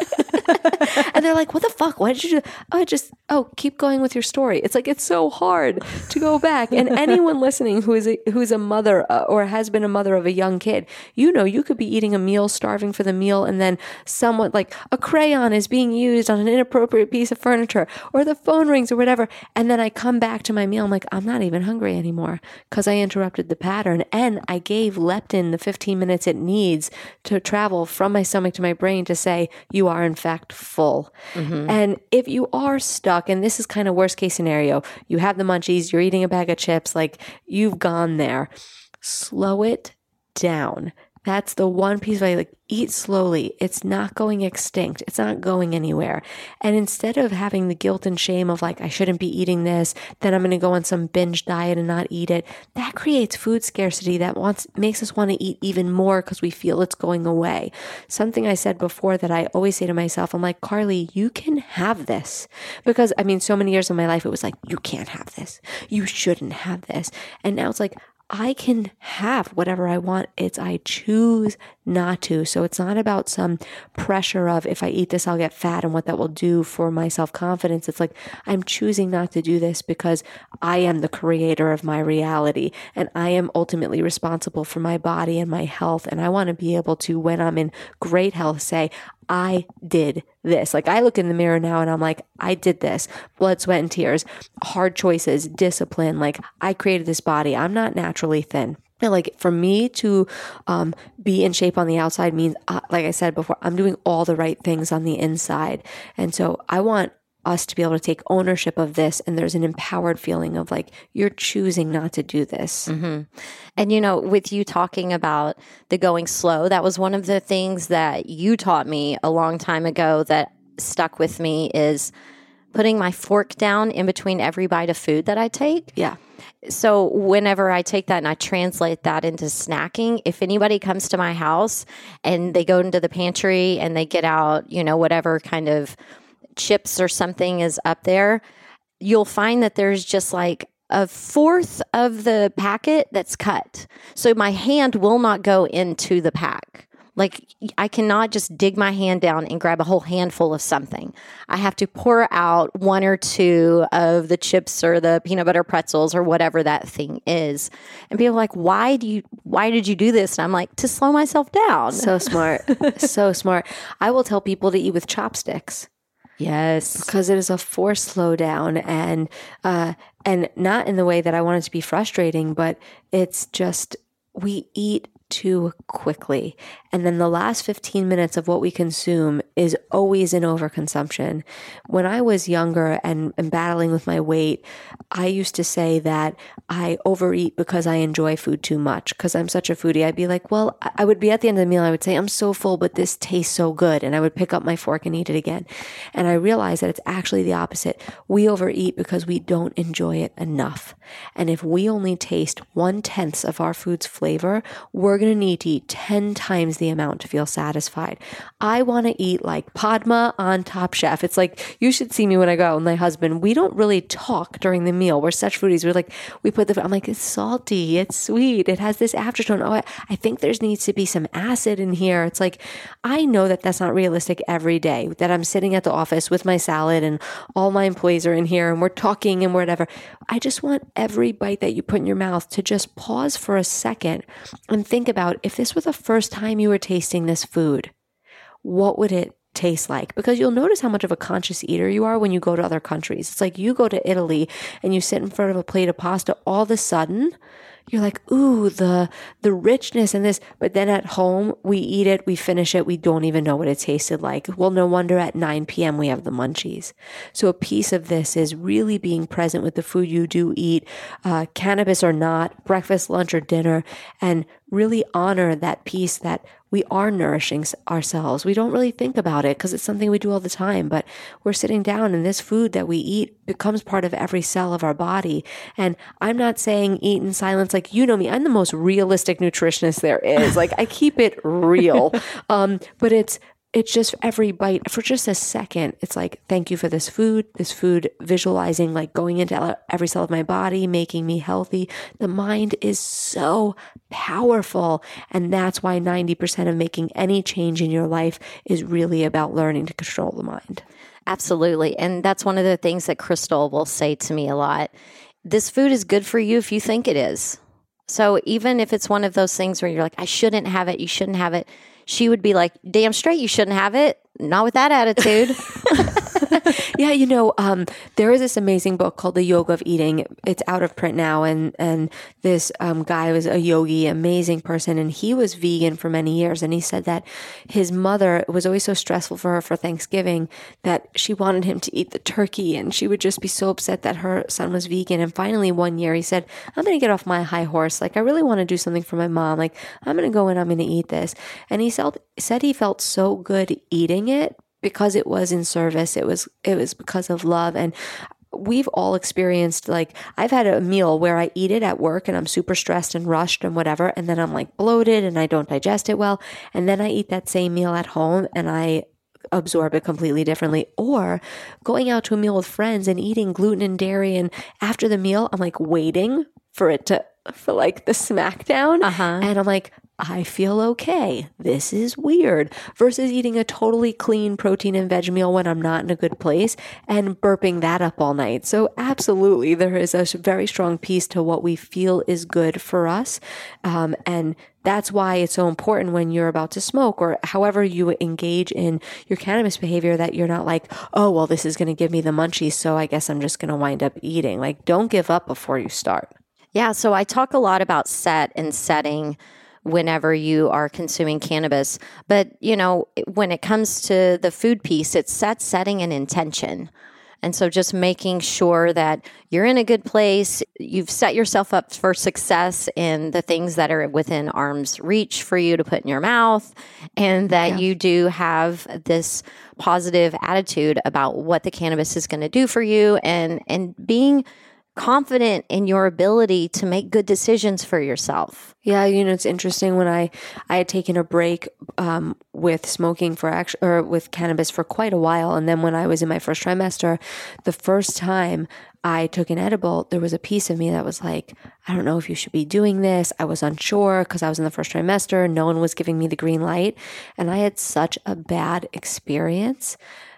And they're like, what the fuck? Why did you do? Oh, just, oh, keep going with your story. It's like, it's so hard to go back. And anyone listening who is a, who's a mother uh, or has been a mother of a young kid, you know, you could be eating a meal, starving for the meal, and then someone like a crayon is being used on an inappropriate piece of furniture, or the phone rings or whatever. And then I come back to my meal. I'm like, I'm not even hungry anymore because I interrupted the pattern. And I gave leptin the fifteen minutes it needs to travel from my stomach to my brain to say, you are in fact full. Mm-hmm. And if you are stuck, and this is kind of worst case scenario, you have the munchies, you're eating a bag of chips, like you've gone there, slow it down. That's the one piece of it, like eat slowly. It's not going extinct. It's not going anywhere. And instead of having the guilt and shame of like, I shouldn't be eating this, then I'm going to go on some binge diet and not eat it. That creates food scarcity that wants, makes us want to eat even more because we feel it's going away. Something I said before that I always say to myself, I'm like, Carly, you can have this. Because I mean, so many years of my life, it was like, you can't have this. You shouldn't have this. And now it's like, I can have whatever I want. It's I choose not to. So it's not about some pressure of if I eat this, I'll get fat and what that will do for my self-confidence. It's like I'm choosing not to do this because I am the creator of my reality and I am ultimately responsible for my body and my health. And I want to be able to, when I'm in great health, say, I did this. Like I look in the mirror now and I'm like, I did this. Blood, sweat, and tears, hard choices, discipline. Like I created this body. I'm not naturally thin. And like for me to um, be in shape on the outside means, uh, like I said before, I'm doing all the right things on the inside. And so I want us to be able to take ownership of this. And there's an empowered feeling of like, you're choosing not to do this. Mm-hmm. And, you know, with you talking about the going slow, that was one of the things that you taught me a long time ago that stuck with me is putting my fork down in between every bite of food that I take. Yeah. So whenever I take that and I translate that into snacking, if anybody comes to my house and they go into the pantry and they get out, you know, whatever kind of chips or something is up there, you'll find that there's just like a fourth of the packet that's cut. So my hand will not go into the pack. Like I cannot just dig my hand down and grab a whole handful of something. I have to pour out one or two of the chips or the peanut butter pretzels or whatever that thing is. And people are like, why do you, why did you do this? And I'm like, to slow myself down. So smart. So smart. I will tell people to eat with chopsticks. Yes. Because it is a forced slowdown and, uh, and not in the way that I want it to be frustrating, but it's just, we eat too quickly. And then the last fifteen minutes of what we consume is always an overconsumption. When I was younger and, and battling with my weight, I used to say that I overeat because I enjoy food too much. Because I'm such a foodie, I'd be like, well, I would be at the end of the meal, I would say, I'm so full, but this tastes so good. And I would pick up my fork and eat it again. And I realized that it's actually the opposite. We overeat because we don't enjoy it enough. And if we only taste one-tenth of our food's flavor, we're going to need to eat ten times the amount to feel satisfied. I want to eat like Padma on Top Chef. It's like, you should see me when I go out with my husband. We don't really talk during the meal. We're such foodies. We're like, we put the, I'm like, it's salty. It's sweet. It has this aftertone. Oh, I, I think there needs to be some acid in here. It's like, I know that that's not realistic every day, that I'm sitting at the office with my salad and all my employees are in here and we're talking and whatever. I just want every bite that you put in your mouth to just pause for a second and think about if this were the first time you were tasting this food, what would it taste like? Because you'll notice how much of a conscious eater you are when you go to other countries. It's like you go to Italy and you sit in front of a plate of pasta, all of a sudden you're like, ooh, the the richness and this. But then at home, we eat it, we finish it, we don't even know what it tasted like. Well, no wonder at nine p.m. we have the munchies. So a piece of this is really being present with the food you do eat, uh, cannabis or not, breakfast, lunch, or dinner, and really honor that piece that we are nourishing ourselves. We don't really think about it because it's something we do all the time, but we're sitting down and this food that we eat becomes part of every cell of our body. And I'm not saying eat in silence. Like, you know me, I'm the most realistic nutritionist there is. Like, I keep it real. Um, but it's, it's just every bite for just a second. It's like, thank you for this food, this food visualizing, like going into every cell of my body, making me healthy. The mind is so powerful. And that's why ninety percent of making any change in your life is really about learning to control the mind. Absolutely. And that's one of the things that Crystal will say to me a lot. This food is good for you if you think it is. So even if it's one of those things where you're like, I shouldn't have it, you shouldn't have it, she would be like, damn straight, you shouldn't have it. Not with that attitude. Yeah, you know, um, there is this amazing book called The Yoga of Eating. It's out of print now. And, and this um, guy was a yogi, amazing person. And he was vegan for many years. And he said that his mother, it was always so stressful for her for Thanksgiving that she wanted him to eat the turkey. And she would just be so upset that her son was vegan. And finally, one year he said, I'm going to get off my high horse. Like, I really want to do something for my mom. Like, I'm going to go and I'm going to eat this. And he felt, said he felt so good eating it, because it was in service. It was, it was because of love. And we've all experienced, like, I've had a meal where I eat it at work and I'm super stressed and rushed and whatever. And then I'm like bloated and I don't digest it well. And then I eat that same meal at home and I absorb it completely differently. Or going out to a meal with friends and eating gluten and dairy. And after the meal, I'm like waiting for it to, for like the smackdown. Uh-huh. And I'm like, I feel okay. This is weird. Versus eating a totally clean protein and veg meal when I'm not in a good place and burping that up all night. So absolutely, there is a very strong piece to what we feel is good for us. Um, and that's why it's so important when you're about to smoke or however you engage in your cannabis behavior that you're not like, oh, well, this is going to give me the munchies, so I guess I'm just going to wind up eating. Like, don't give up before you start. Yeah. So I talk a lot about set and setting whenever you are consuming cannabis. But, you know, when it comes to the food piece, it's set, setting, and intention. And so just making sure that you're in a good place, you've set yourself up for success in the things that are within arm's reach for you to put in your mouth, and that yeah. you do have this positive attitude about what the cannabis is going to do for you, and, and being confident in your ability to make good decisions for yourself. Yeah, you know, it's interesting when I, I had taken a break um, with smoking for actually, or with cannabis for quite a while. And then when I was in my first trimester, the first time I took an edible, there was a piece of me that was like, I don't know if you should be doing this. I was unsure because I was in the first trimester. No one was giving me the green light. And I had such a bad experience.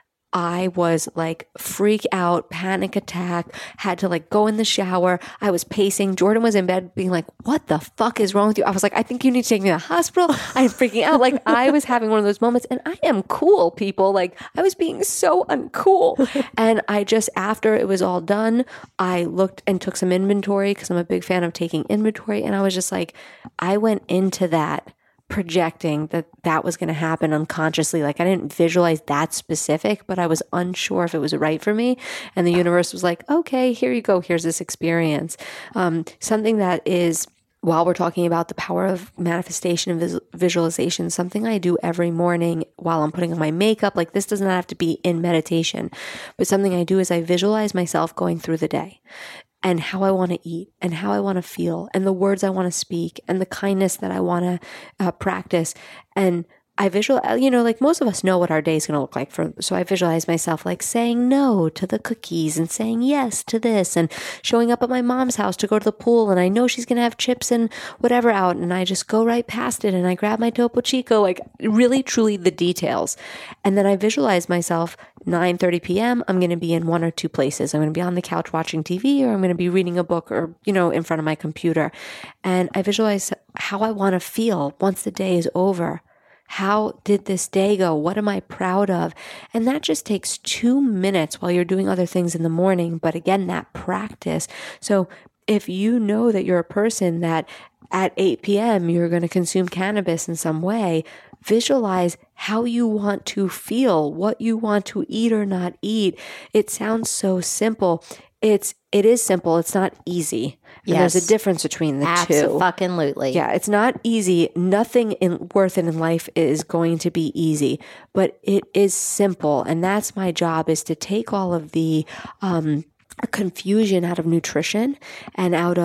I was like freak out, panic attack, had to like go in the shower. I was pacing. Jordan was in bed being like, what the fuck is wrong with you? I was like, I think you need to take me to the hospital. I'm freaking out. Like, I was having one of those moments, and I am cool, people. Like, I was being so uncool. And I just, after it was all done, I looked and took some inventory because I'm a big fan of taking inventory. And I was just like, I went into that projecting that that was going to happen unconsciously. Like, I didn't visualize that specific, but I was unsure if it was right for me. And the universe was like, okay, here you go. Here's this experience. Um, something that is, while we're talking about the power of manifestation and vis- visualization, something I do every morning while I'm putting on my makeup, like this does not have to be in meditation, but something I do is I visualize myself going through the day, and how I want to eat, and how I want to feel, and the words I want to speak, and the kindness that I want to uh, practice. And I visualize, you know, like most of us know what our day is going to look like. For, so I visualize myself like saying no to the cookies and saying yes to this, and showing up at my mom's house to go to the pool. And I know she's going to have chips and whatever out. And I just go right past it and I grab my Topo Chico, like really, truly the details. And then I visualize myself nine thirty p.m. I'm going to be in one or two places. I'm going to be on the couch watching T V, or I'm going to be reading a book, or, you know, in front of my computer. And I visualize how I want to feel once the day is over. How did this day go? What am I proud of? And that just takes two minutes while you're doing other things in the morning. But again, that practice. So if you know that you're a person that at eight p.m. you're going to consume cannabis in some way, visualize how you want to feel, what you want to eat or not eat. It sounds so simple. It's, it is simple. It's not easy. And yes. There's a difference between the two. Absolutely. Yeah, it's not easy. Nothing in, worth it in life is going to be easy, but it is simple. And that's my job, is to take all of the um, confusion out of nutrition and out of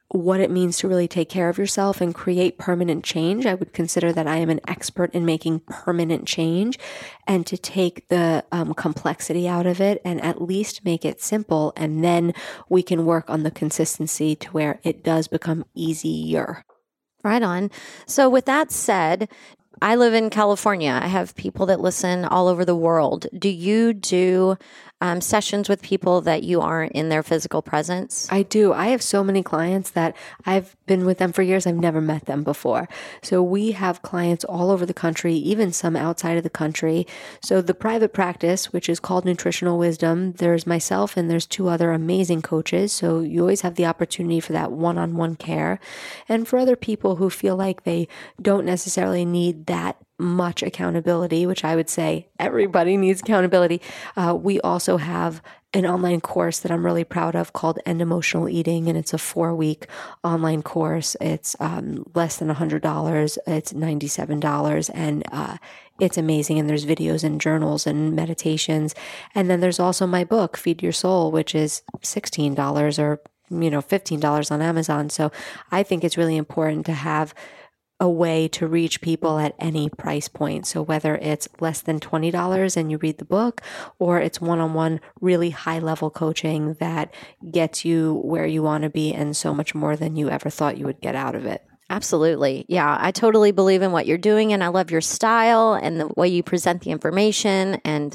what it means to really take care of yourself and create permanent change. I would consider that I am an expert in making permanent change, and to take the um, complexity out of it and at least make it simple. And then we can work on the consistency to where it does become easier. Right on. So with that said, I live in California. I have people that listen all over the world. Do you do um, sessions with people that you aren't in their physical presence? I do. I have so many clients that I've been with them for years. I've never met them before. So we have clients all over the country, even some outside of the country. So the private practice, which is called Nutritional Wisdom, there's myself and there's two other amazing coaches. So you always have the opportunity for that one-on-one care. And for other people who feel like they don't necessarily need that much accountability, which I would say everybody needs accountability, uh, we also have an online course that I'm really proud of called End Emotional Eating, and it's a four-week online course. It's um, less than one hundred dollars. It's ninety-seven dollars, and uh, it's amazing. And there's videos and journals and meditations. And then there's also my book, Feed Your Soul, which is sixteen dollars or you know fifteen dollars on Amazon. So I think it's really important to have a way to reach people at any price point. So whether it's less than twenty dollars and you read the book, or it's one-on-one really high-level coaching that gets you where you want to be and so much more than you ever thought you would get out of it. Absolutely. Yeah, I totally believe in what you're doing, and I love your style and the way you present the information. And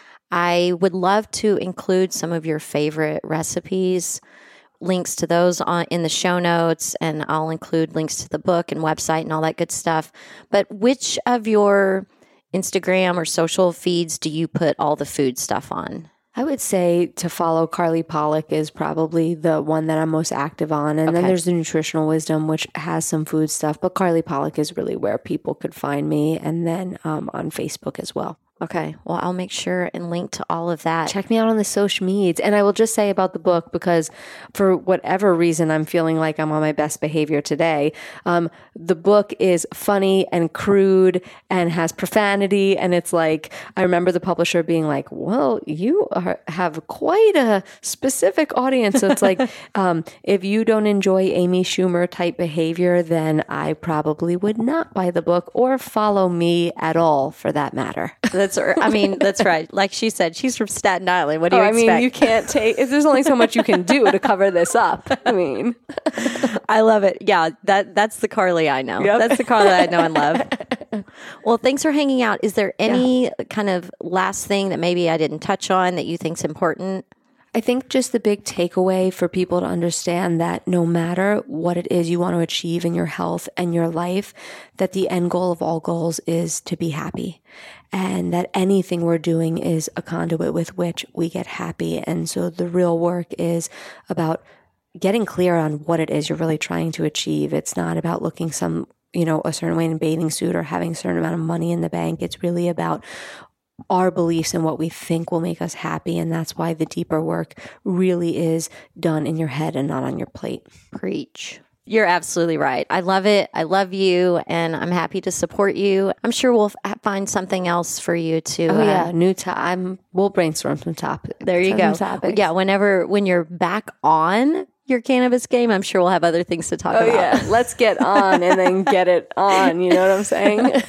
I would love to include some of your favorite recipes, links to those on in the show notes, and I'll include links to the book and website and all that good stuff. But which of your Instagram or social feeds do you put all the food stuff on? I would say to follow Carly Pollack is probably the one that I'm most active on. And okay. Then there's the Nutritional Wisdom, which has some food stuff, but Carly Pollack is really where people could find me. And then um, on Facebook as well. Okay. Well, I'll make sure and link to all of that. Check me out on the social medias. And I will just say about the book, because for whatever reason, I'm feeling like I'm on my best behavior today. Um, the book is funny and crude and has profanity. And it's like, I remember the publisher being like, well, you are, have quite a specific audience. So it's like, um, if you don't enjoy Amy Schumer type behavior, then I probably would not buy the book or follow me at all, for that matter. That's, I mean, that's right. Like she said, she's from Staten Island. What do you oh, expect? I mean, you can't take, there's only so much you can do to cover this up. I mean, I love it. Yeah, that that's the Carly I know. Yep. That's the Carly I know and love. Well, thanks for hanging out. Is there any yeah. kind of last thing that maybe I didn't touch on that you think's important? I think just the big takeaway for people to understand that no matter what it is you want to achieve in your health and your life, that the end goal of all goals is to be happy, and that anything we're doing is a conduit with which we get happy. And so the real work is about getting clear on what it is you're really trying to achieve. It's not about looking some, you know, a certain way in a bathing suit or having a certain amount of money in the bank. It's really about our beliefs and what we think will make us happy. And that's why the deeper work really is done in your head and not on your plate. Preach. You're absolutely right. I love it. I love you, and I'm happy to support you. I'm sure we'll f- find something else for you to. Oh, uh, yeah. New to- I'm, we'll brainstorm some topics. There you go. Topics. Yeah. Whenever, when you're back on your cannabis game, I'm sure we'll have other things to talk oh, about. Yeah. Let's get on and then get it on. You know what I'm saying?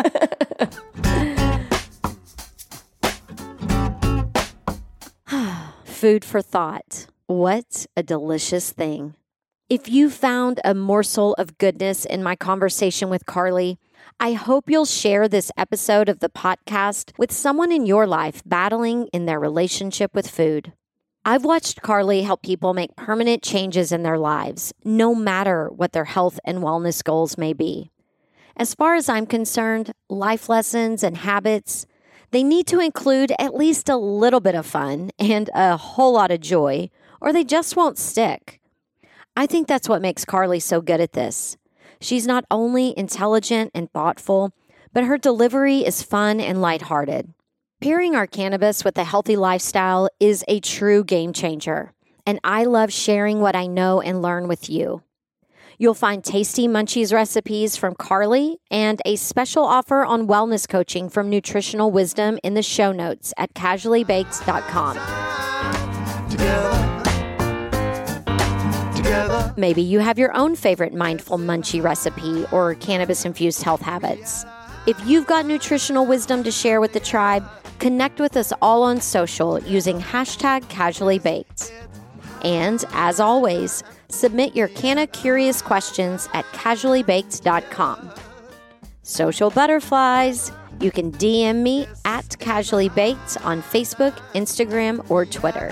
Food for thought. What a delicious thing. If you found a morsel of goodness in my conversation with Carly, I hope you'll share this episode of the podcast with someone in your life battling in their relationship with food. I've watched Carly help people make permanent changes in their lives, no matter what their health and wellness goals may be. As far as I'm concerned, life lessons and habits, they need to include at least a little bit of fun and a whole lot of joy, or they just won't stick. I think that's what makes Carly so good at this. She's not only intelligent and thoughtful, but her delivery is fun and lighthearted. Pairing our cannabis with a healthy lifestyle is a true game changer, and I love sharing what I know and learn with you. You'll find tasty munchies recipes from Carly and a special offer on wellness coaching from Nutritional Wisdom in the show notes at casually baked dot com. Together, together. Maybe you have your own favorite mindful munchie recipe or cannabis-infused health habits. If you've got nutritional wisdom to share with the tribe, connect with us all on social using hashtag Casually Baked. And as always, submit your Canna Curious questions at casually baked dot com. Social butterflies, you can D M me at Casually Baked on Facebook, Instagram, or Twitter.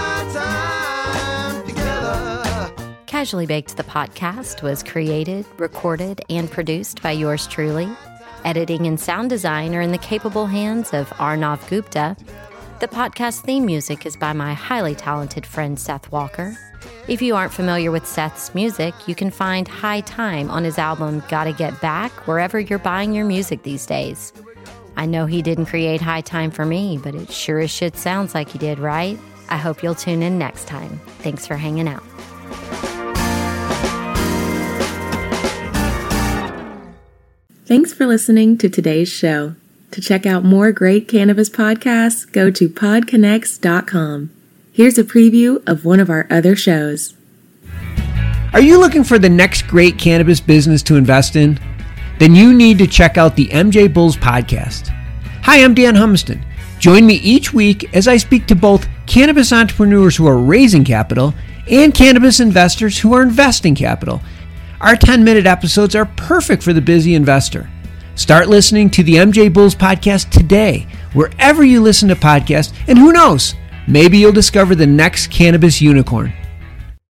Casually Baked, the podcast, was created, recorded, and produced by yours truly. Editing and sound design are in the capable hands of Arnav Gupta. The podcast theme music is by my highly talented friend Seth Walker. If you aren't familiar with Seth's music, you can find High Time on his album Gotta Get Back wherever you're buying your music these days. I know he didn't create High Time for me, but it sure as shit sounds like he did, right? I hope you'll tune in next time. Thanks for hanging out. Thanks for listening to today's show. To check out more great cannabis podcasts, go to pod connects dot com. Here's a preview of one of our other shows. Are you looking for the next great cannabis business to invest in? Then you need to check out the M J Bulls podcast. Hi, I'm Dan Humiston. Join me each week as I speak to both cannabis entrepreneurs who are raising capital and cannabis investors who are investing capital. Our ten-minute episodes are perfect for the busy investor. Start listening to the M J Bulls podcast today, wherever you listen to podcasts, and who knows, maybe you'll discover the next cannabis unicorn.